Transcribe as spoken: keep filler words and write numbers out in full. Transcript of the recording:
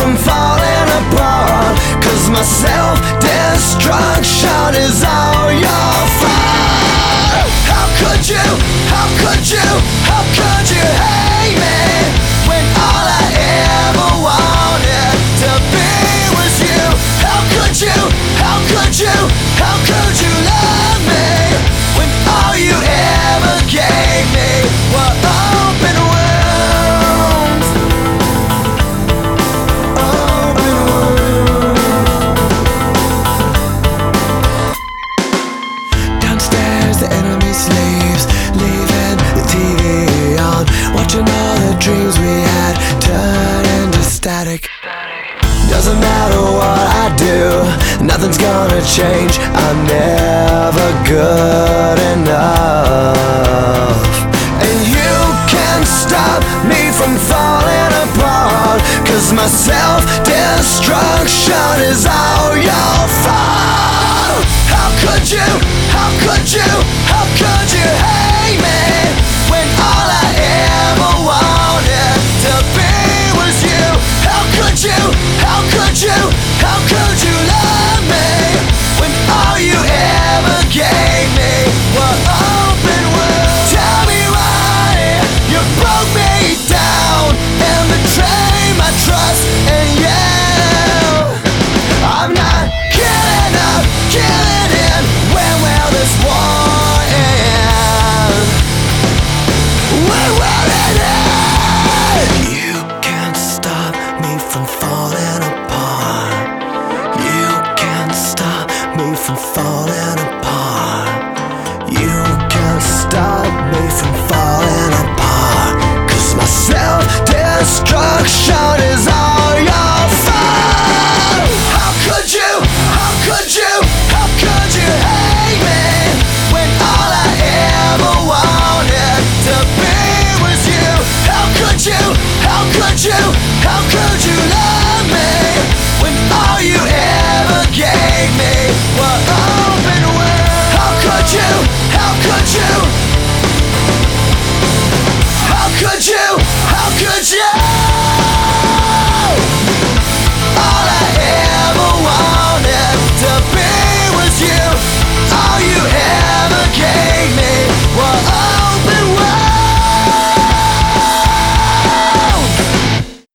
from falling apart, 'cause my self-destruction is all your fault. How could you, how could you, how could you hate me, when all I ever wanted to be was you? How could you, how could you, how could you love me, when all you ever gave me were open wounds? Open wounds. Downstairs the enemy sleeps, leaving the T V on, watching all the dreams we had turn into static. Doesn't matter what I do, nothing's gonna change. I'm never good enough. And you can't stop me from falling apart, 'cause my self-destruction is all your fault. How could you, how could you, how could you hate me, when all I ever wanted to be was you? How could you, how could you, how could you love me, when all you ever gave me were open wounds? Tell me why you broke me down and betrayed my trust in you. I'm not killing up, killing in. When will this war end? When will it end? You can't stop me from falling apart. You can't stop me from falling apart. You can't stop me from falling apart, 'cause my self-destruction is all your fault. How could you, how could you, how could you hate me, when all I ever wanted to be was you? How could you, how could you, how could you love me, when all you ever gave me were open wounds? How could you,